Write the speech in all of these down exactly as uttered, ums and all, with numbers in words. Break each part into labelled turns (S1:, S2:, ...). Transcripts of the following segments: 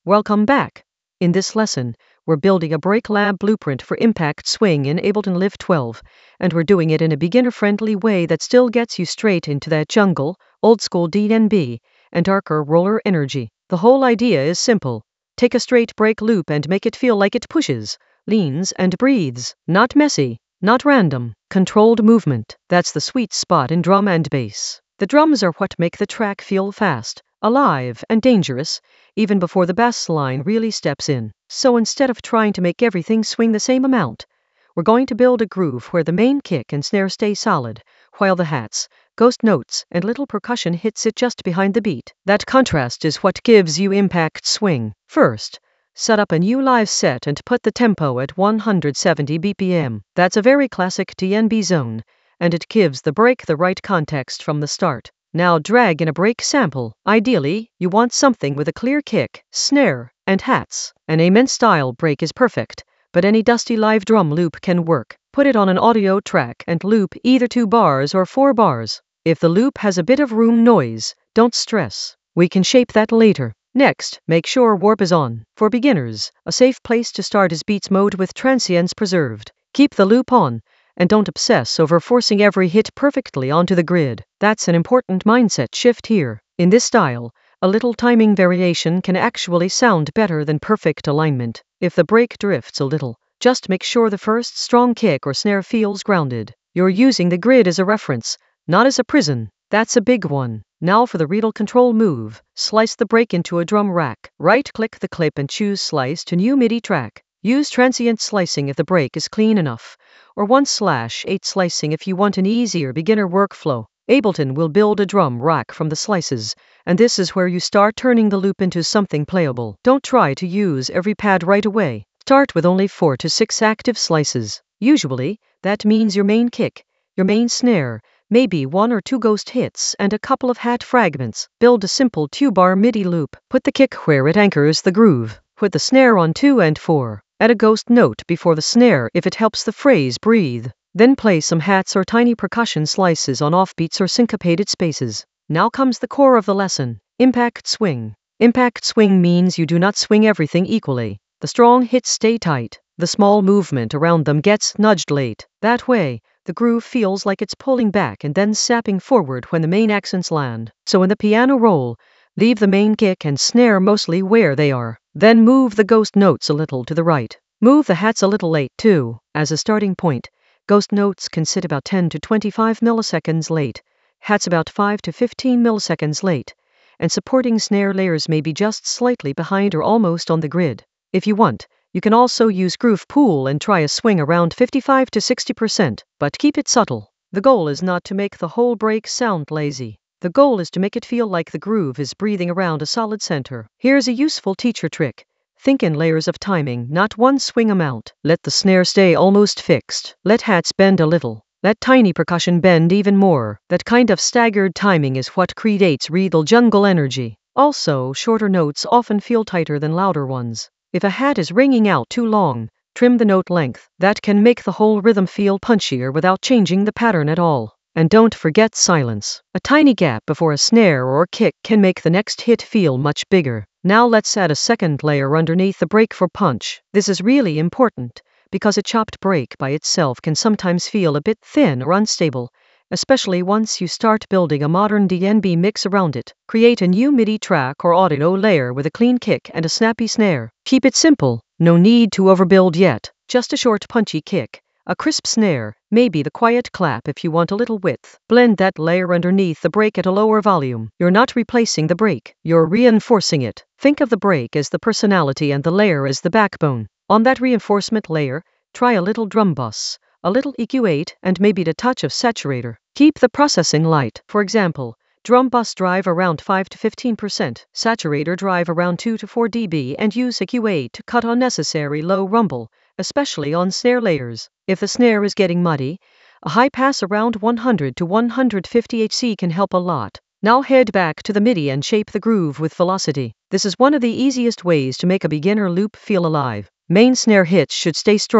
S1: Welcome back. In this lesson, we're building a Break Lab blueprint for impact swing in Ableton Live twelve, and we're doing it in a beginner-friendly way that still gets you straight into that jungle, old-school D N B, and darker roller energy. The whole idea is simple. Take a straight break loop and make it feel like it pushes, leans, and breathes. Not messy, not random, controlled movement. That's the sweet spot in drum and bass. The drums are what make the track feel fast, alive, and dangerous, even before the bass line really steps in. So instead of trying to make everything swing the same amount, we're going to build a groove where the main kick and snare stay solid, while the hats, ghost notes, and little percussion hits it just behind the beat. That contrast is what gives you impact swing. First, set up a new live set and put the tempo at one hundred seventy B P M. That's a very classic D N B zone, and it gives the break the right context from the start. Now drag in a break sample. Ideally, you want something with a clear kick, snare, and hats. An Amen-style break is perfect, but any dusty live drum loop can work. Put it on an audio track and loop either two bars or four bars. If the loop has a bit of room noise, don't stress. We can shape that later. Next, make sure warp is on. For beginners, a safe place to start is beats mode with transients preserved. Keep the loop on, and don't obsess over forcing every hit perfectly onto the grid. That's an important mindset shift here. In this style, a little timing variation can actually sound better than perfect alignment. If the break drifts a little, just make sure the first strong kick or snare feels grounded. You're using the grid as a reference, not as a prison. That's a big one. Now for the Riedel control move. Slice the break into a drum rack. Right-click the clip and choose Slice to New MIDI track. Use transient slicing if the break is clean enough, or one slash eight slicing if you want an easier beginner workflow. Ableton will build a drum rack from the slices, and this is where you start turning the loop into something playable. Don't try to use every pad right away. Start with only four to six active slices. Usually, that means your main kick, your main snare, maybe one or two ghost hits, and a couple of hat fragments. Build a simple two-bar MIDI loop. Put the kick where it anchors the groove. Put the snare on two and four. Add a ghost note before the snare if it helps the phrase breathe. Then play some hats or tiny percussion slices on offbeats or syncopated spaces. Now comes the core of the lesson. Impact swing. Impact swing means you do not swing everything equally. The strong hits stay tight. The small movement around them gets nudged late. That way, the groove feels like it's pulling back and then sapping forward when the main accents land. So in the piano roll, leave the main kick and snare mostly where they are. Then move the ghost notes a little to the right. Move the hats a little late too. As a starting point, ghost notes can sit about ten to twenty-five milliseconds late, hats about five to fifteen milliseconds late, and supporting snare layers may be just slightly behind or almost on the grid. If you want, you can also use Groove Pool and try a swing around fifty-five to sixty percent, but keep it subtle. The goal is not to make the whole break sound lazy. The goal is to make it feel like the groove is breathing around a solid center. Here's a useful teacher trick. Think in layers of timing, not one swing amount. Let the snare stay almost fixed. Let hats bend a little. Let tiny percussion bend even more. That kind of staggered timing is what creates Riedel jungle energy. Also, shorter notes often feel tighter than louder ones. If a hat is ringing out too long, trim the note length. That can make the whole rhythm feel punchier without changing the pattern at all. And don't forget silence. A tiny gap before a snare or kick can make the next hit feel much bigger. Now let's add a second layer underneath the break for punch. This is really important, because a chopped break by itself can sometimes feel a bit thin or unstable, especially once you start building a modern D N B mix around it. Create a new MIDI track or audio layer with a clean kick and a snappy snare. Keep it simple. No need to overbuild yet. Just a short punchy kick, a crisp snare, maybe the quiet clap if you want a little width. Blend that layer underneath the break at a lower volume. You're not replacing the break, you're reinforcing it. Think of the break as the personality and the layer as the backbone. On that reinforcement layer, try a little drum bus, a little E Q eight, and maybe a touch of saturator. Keep the processing light. For example, drum bus drive around five to fifteen percent, saturator drive around two to four decibels, and use E Q eight to cut unnecessary low rumble, especially on snare layers. If the snare is getting muddy, a high pass around one hundred to one hundred fifty hertz can help a lot. Now head back to the MIDI and shape the groove with velocity. This is one of the easiest ways to make a beginner loop feel alive. Main snare hits should stay strong.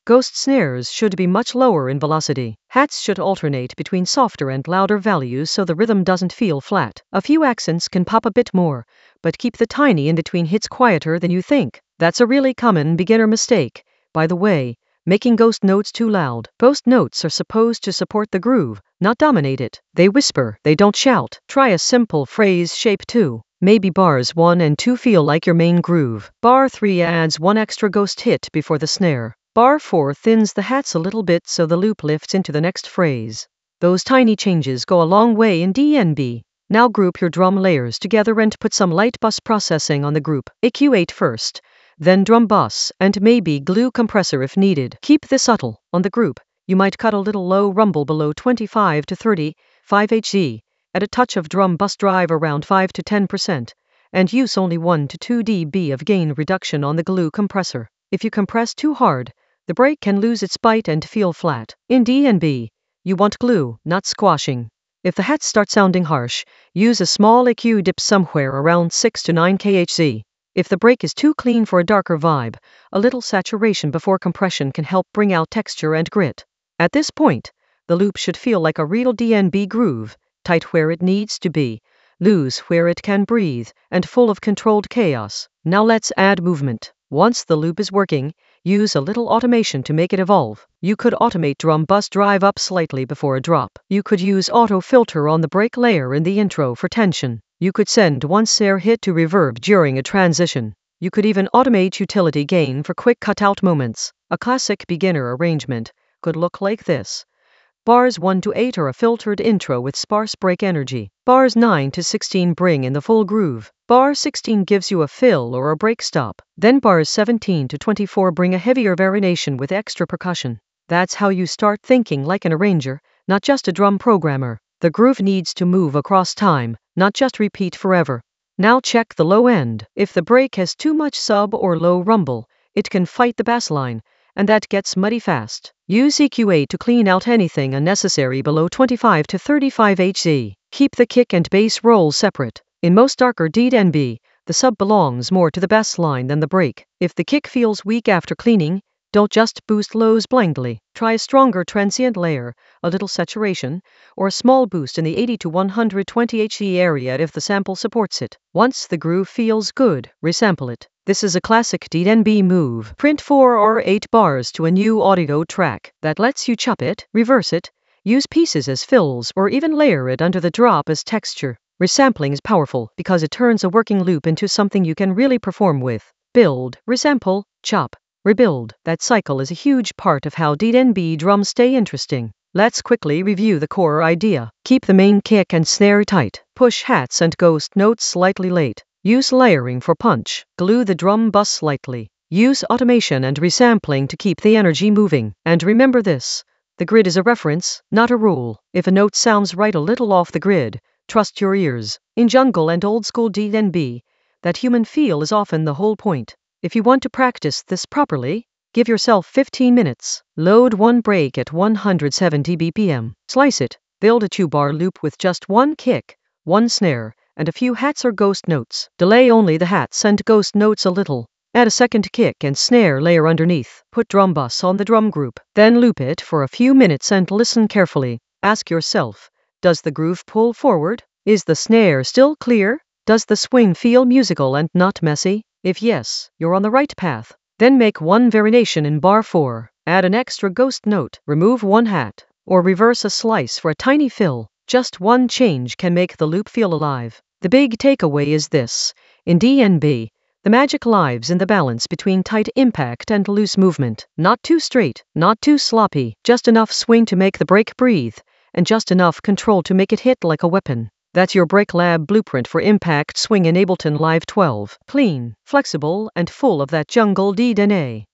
S1: Ghost snares should be much lower in velocity. Hats should alternate between softer and louder values so the rhythm doesn't feel flat. A few accents can pop a bit more, but keep the tiny in-between hits quieter than you think. That's a really common beginner mistake. By the way, making ghost notes too loud. Ghost notes are supposed to support the groove, not dominate it. They whisper, they don't shout. Try a simple phrase shape too. Maybe bars one and two feel like your main groove. Bar three adds one extra ghost hit before the snare. Bar four thins the hats a little bit so the loop lifts into the next phrase. Those tiny changes go a long way in D N B. Now group your drum layers together and put some light bus processing on the group. E Q eight first, then drum bus, and maybe glue compressor if needed. Keep this subtle. On the group, you might cut a little low rumble below twenty-five to thirty-five hertz, add a touch of drum bus drive around five to ten percent, and use only one to two decibels of gain reduction on the glue compressor. If you compress too hard, the break can lose its bite and feel flat. In D N B, you want glue, not squashing. If the hats start sounding harsh, use a small E Q dip somewhere around six to nine kilohertz. If the break is too clean for a darker vibe, a little saturation before compression can help bring out texture and grit. At this point, the loop should feel like a real D N B groove, tight where it needs to be, loose where it can breathe, and full of controlled chaos. Now let's add movement. Once the loop is working, use a little automation to make it evolve. You could automate drum bus drive up slightly before a drop. You could use auto filter on the break layer in the intro for tension. You could send one snare hit to reverb during a transition. You could even automate utility gain for quick cutout moments. A classic beginner arrangement could look like this. Bars one to eight are a filtered intro with sparse break energy. Bars nine to sixteen bring in the full groove. Bar sixteen gives you a fill or a break stop. Then bars seventeen to twenty-four bring a heavier variation with extra percussion. That's how you start thinking like an arranger, not just a drum programmer. The groove needs to move across time, not just repeat forever. Now check the low end. If the break has too much sub or low rumble, it can fight the bass line, and that gets muddy fast. Use E Q eight to clean out anything unnecessary below twenty-five to thirty-five hertz. Keep the kick and bass rolls separate. In most darker D N B, the sub belongs more to the bass line than the break. If the kick feels weak after cleaning, don't just boost lows blindly. Try a stronger transient layer, a little saturation, or a small boost in the eighty to one hundred twenty hertz area if the sample supports it. Once the groove feels good, resample it. This is a classic D N B move. Print four or eight bars to a new audio track. That lets you chop it, reverse it, use pieces as fills, or even layer it under the drop as texture. Resampling is powerful because it turns a working loop into something you can really perform with. Build, resample, chop, rebuild. That cycle is a huge part of how D N B drums stay interesting. Let's quickly review the core idea. Keep the main kick and snare tight. Push hats and ghost notes slightly late. Use layering for punch. Glue the drum bus slightly. Use automation and resampling to keep the energy moving. And remember this: the grid is a reference, not a rule. If a note sounds right a little off the grid, trust your ears. In jungle and old school D N B, that human feel is often the whole point. If you want to practice this properly, give yourself fifteen minutes. Load one break at one hundred seventy B P M. Slice it. Build a two-bar loop with just one kick, one snare, and a few hats or ghost notes. Delay only the hats and ghost notes a little. Add a second kick and snare layer underneath. Put drum bus on the drum group. Then loop it for a few minutes and listen carefully. Ask yourself, does the groove pull forward? Is the snare still clear? Does the swing feel musical and not messy? If yes, you're on the right path. Then make one variation in bar four. Add an extra ghost note, remove one hat, or reverse a slice for a tiny fill. Just one change can make the loop feel alive. The big takeaway is this: in D N B, the magic lies in the balance between tight impact and loose movement. Not too straight, not too sloppy, just enough swing to make the break breathe, and just enough control to make it hit like a weapon. That's your Break Lab blueprint for impact swing in Ableton Live twelve. Clean, flexible, and full of that jungle D N A.